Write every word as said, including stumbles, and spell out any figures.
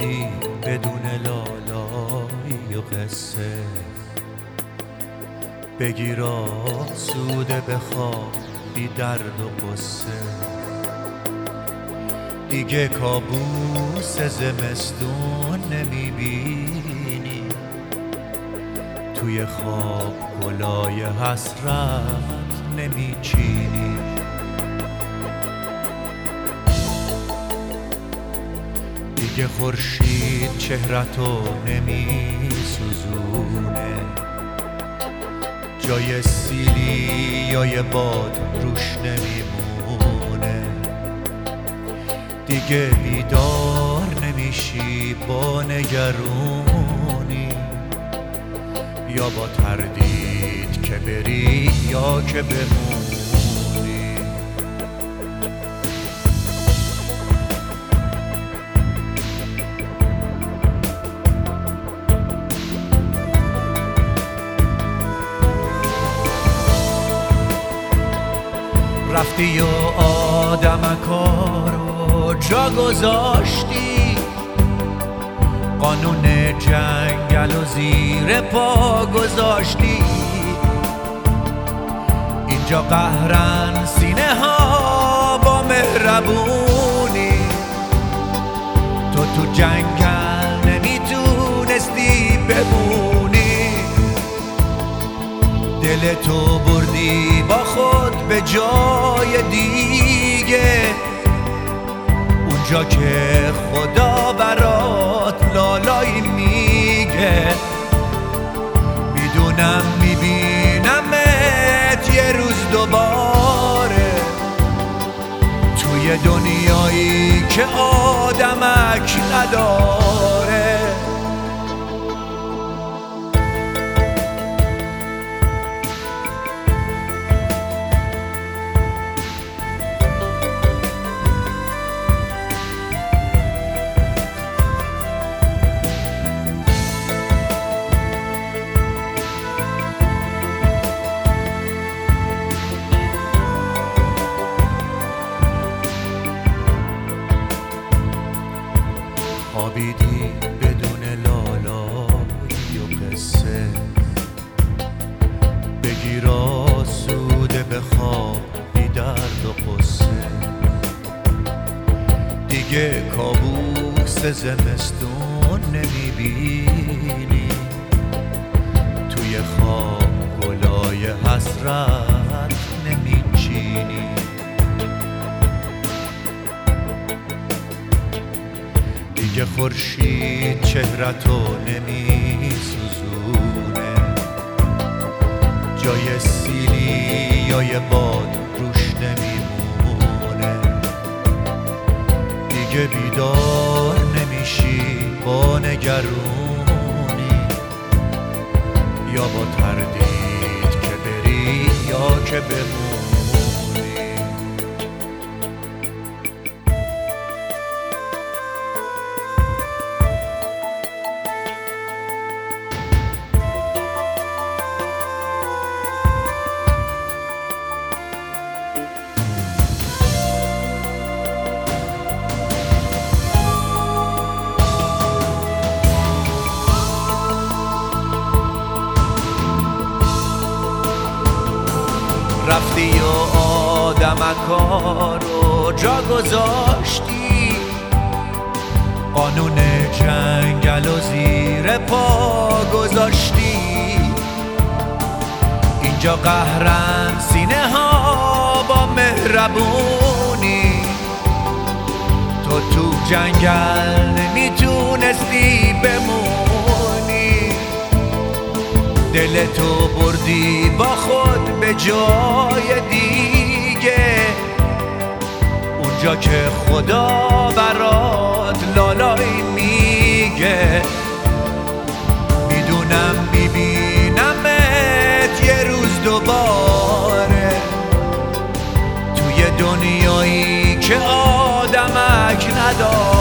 خوابیدی بدون لالایی و قصه، بگیر آسوده بخواب بی درد و قصه. دیگه کابوس زمستون نمیبینی، توی خواب گلای حسرت نمیچینی. دیگه خورشید چهرتو نمیسوزونه، جای سیلی یا یه باد روش نمیمونه. دیگه بیدار نمیشی با نگرونی، یا با تردید که بری یا که بمونی. رفتی و آدمکا رو جا گذاشتی، قانون جنگل و زیر پا گذاشتی. اینجا قهرن سینه ها با مهربونی، تو تو جنگل نمیتونستی بمونی. دل تو بردی با خود به جای دیگه، اونجا که خدا برات لالایی میگه. میدونم میبینمت یه روز دوباره، توی دنیایی که آدمک نداره. خوابیدی بدون لالایی و قصه، بگیر آسوده بخواب بی درد و قصه. دیگه کابوس زمستون نمیبینی، توی خواب گلای حسرت نمیچینی. دیگه خورشید چهرتو نمیسوزونه، جای سیلی یا یه باد روش نمیمونه. دیگه بیدار نمیشی با نگرونی، یا با تردید که بری یا که بمونی. رفتی و آدمکا رو جا گذاشتی، قانون جنگل و زیر پا گذاشتی. اینجا قهرن سینه ها با مهربونی، تو تو جنگل نمیتونستی بمونی. دل تو بردی با خود به جای دیگه، اونجا که خدا برات لالایی میگه. میدونم میبینمت یه روز دوباره، توی دنیایی که آدمک نداره.